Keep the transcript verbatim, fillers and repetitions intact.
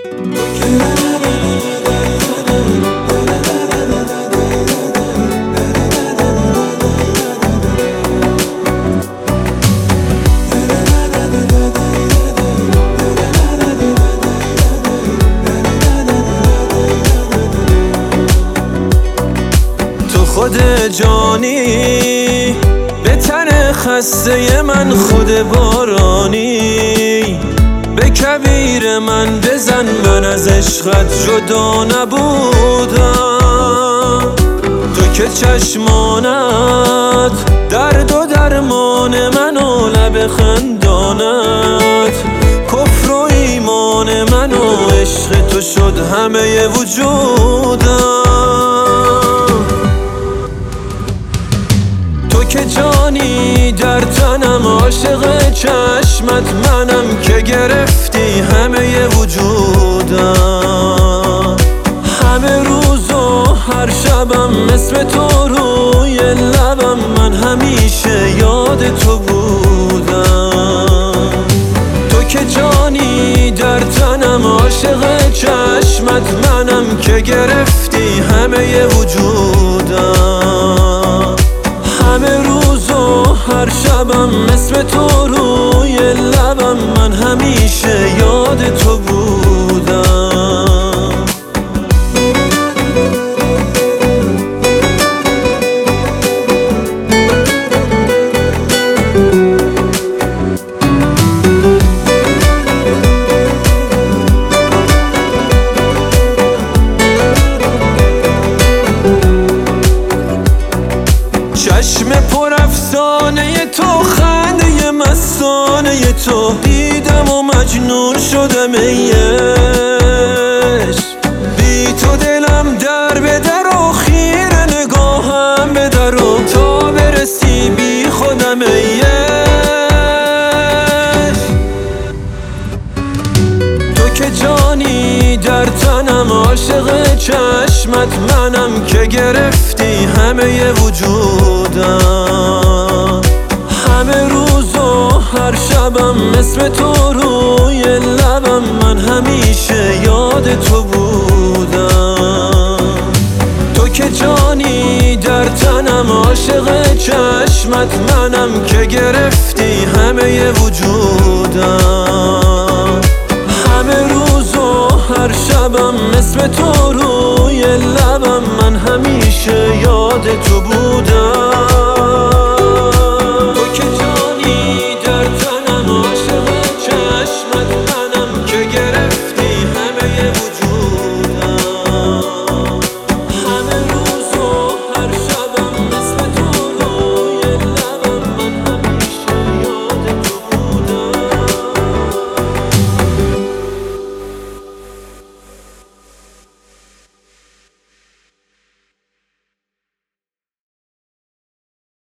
خود جانی به تن خسته من، خود بارانی به کبیر من بزن. من از عشقت جدا نبودم، تو که چشمانت درد و درمان من و لب خندانت کفر و ایمان من و عشق تو شد همه وجودم. تو که جانی در تنم، عاشق چشمت منم که گرفتی همه وجودم. همه روز و هر شبم اسم تو روی لبم، من همیشه یاد تو بودم. تو که جانی در تنم، عاشق چشمت منم که گرفتی همه وجودم. همه روز و هر شبم اسم تو روی لبم، من همیشه یاد تو بودم. چشم پر افسانه تو، خنده مستانه تو، دیدم و مجنون شدم ای عشق. بی تو دلم در به در و خیره نگاهم به در و تا برسی بی خودم ای عشق. تو که جانی در تنم، عاشق چشمت منم که گرفتی همه وجودم. همه روز و هر شبم اسم تو روی لبم، من همیشه یاد تو بودم. تو که جانی در تنم، عاشق چشمت منم که گرفتی همه وجودم. همه روز و هر شبم اسم تو روی لبم، من همیشه یاد تو بودم.